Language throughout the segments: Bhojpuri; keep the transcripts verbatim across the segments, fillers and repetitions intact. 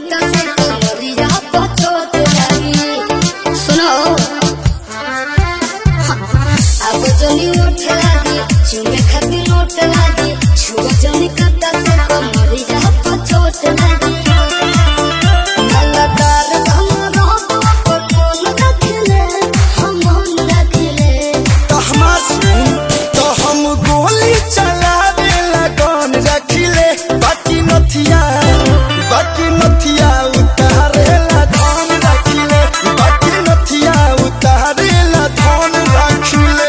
कता से कमरिया पचोट लागी सुनो अब जनी उठ लागी चुमे खाती नोट लागी छुआ जनी कता से कमरिया पचोट लागी नलदार हमरा अपन मन रखले हम मन रखले तो हमार सुन तो हम गोली चलावे लगन रखिले बाकी नथिया बाकी नथिया उतारेला धन रखिले बाकी नथिया उतारेला धन रखिले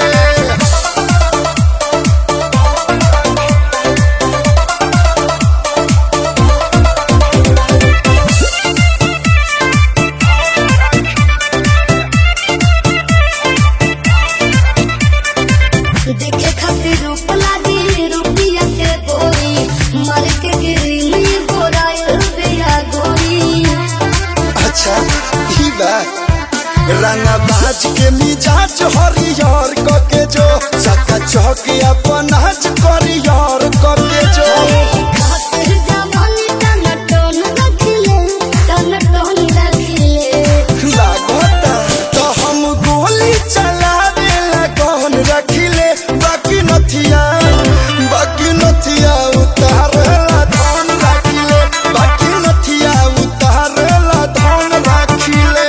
देखे खातिर रूप लागी रुपिया के बोरी मार के गिरी नहीं बोराय रुपया गोरी अच्छा ई बात रंगा बाज के मिजाज हरियर कके जो चका चौक अपन नाच करियर कके जो खातिर जवानी तन टोन रखले तन टोन रखले लागता तो हम गोली चलावे लगन रखिले बाकी नथिया बाकी नथिया उतारेला धन रखिले बाकी नथिया उतारेला धन रखिले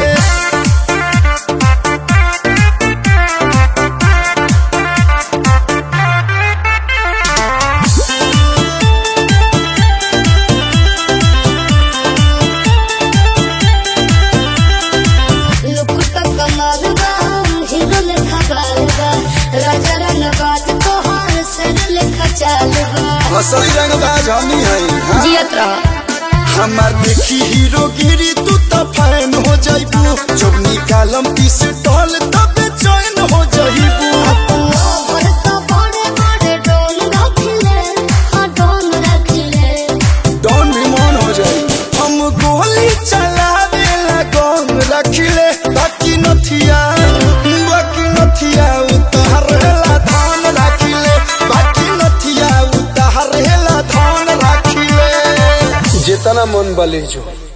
लुकुटा कमाल बा हीरो लेखा बाल बा राजा रंगबाज तोहार सिर लेखा चाल बा असली रंगबाज हमी है जियत रह हमार देखी हीरोगिरी तू तो फैन हो जाइबू जब निकालम पिस्टल तब चैन हो जाइबू अपना भरता बड़े बड़े डोल रखले हाँ डोल रखले डॉन भी मन हो जाई हम गोली चलावे लगन रखिले बाकी नथिया बाकी नथिया उतारेला धन रखिले बाकी नथिया उतारेला धन रखिले जितना मन बले जो